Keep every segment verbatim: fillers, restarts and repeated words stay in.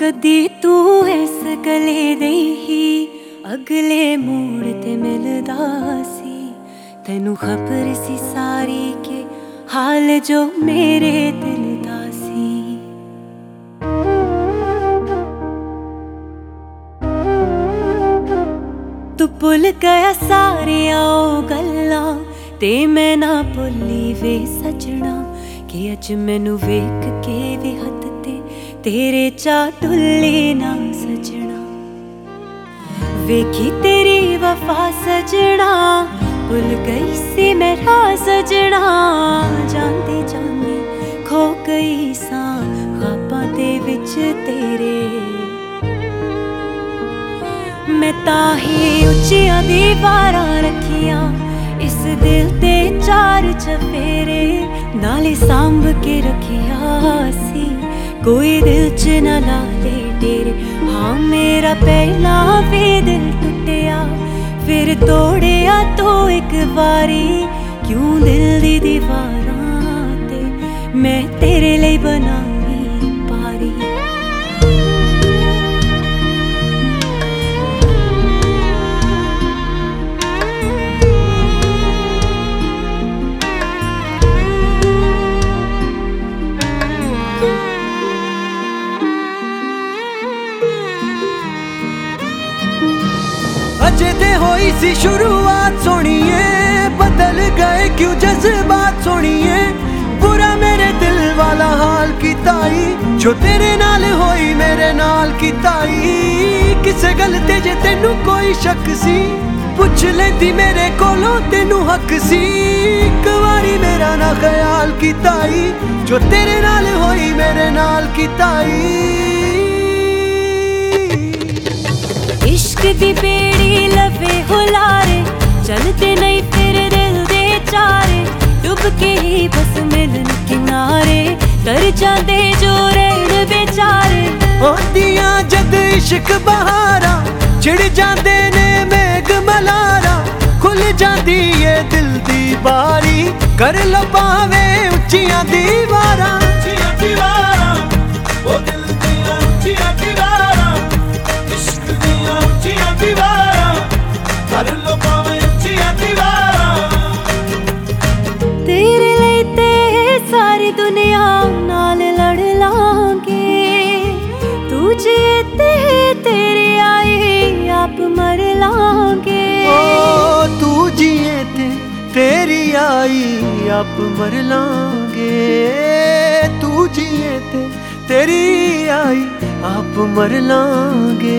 कदी तू इस गले दे ही अगले मोड़ ते मिलदा सी। तैनू खबर सी सारी के हाल जो मेरे दिल दा सी। तू भुल गया सारियां ओ गल्लां ते मैं ना भुल्ली वे सजना कि अज मैनू वेख के भी हद ते तेरे चा टुल्ले ना सजना। वेखी तेरी वफा सजना भुल गई सी मैं राह सजना। जांदे जांदे खो गई सां ख्वाबां दे विच तेरे। मैं ताही उच्चियां दीवारां रखियां इस दिल ते चार चफेरे। नाले सांभ के रखिया सी कोई दिल च ना ला दे डेरे। हाँ मेरा पहला भी दिल टुटिया फिर तोड़िया तो एक बारी। क्यों दिल दी दीवारां ते मैं तेरे लिए बनाई पारी। अजे ते होई सी शुरुआत सोनिए बदल गए क्यों जज्बात सोनिए। बुरा मेरे दिल वाला हाल कीताई जो तेरे नाल होई मेरे नाल कीताई। किसे गल ते जे तेनू कोई शक सी पुछ लेंदी मेरे कोलों तेनू हक सी। एक वारी मेरा ना ख्याल कीताई जो तेरे नाल होई मेरे नाल कीताई। इश्क दी बेड़ी लवे हुलारे चलते नहीं फिर दिल दे चारे। डुब के ही बस मिलन किनारे तर जांदे जो रहन बेचारे। होंदियां जद इश्क बहारा चिड़ जांदे ने मेघ मलारा। खुल जांदी ये दिल दी बारी कर लो पावे उच्चियां दीवारां। उच्चियां दीवारां ओ दिल दियां उच्चियां दीवारां। इश्क दियां उच्चियां दीवारां कर लो पावे उच्चियां दीवारां। तेरे लिए ते सारी दुनिया नाल लड़ लांगे। तू जीते तेरी आई आप मर लांगे। ओ तू जिए ते तेरी आई आप मर लांगे। तू जिए ते तेरी आई आप मर लांगे।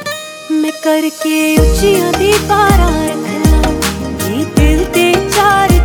मैं करके उच्चियां दीवारां रख ला ये दिल ते चार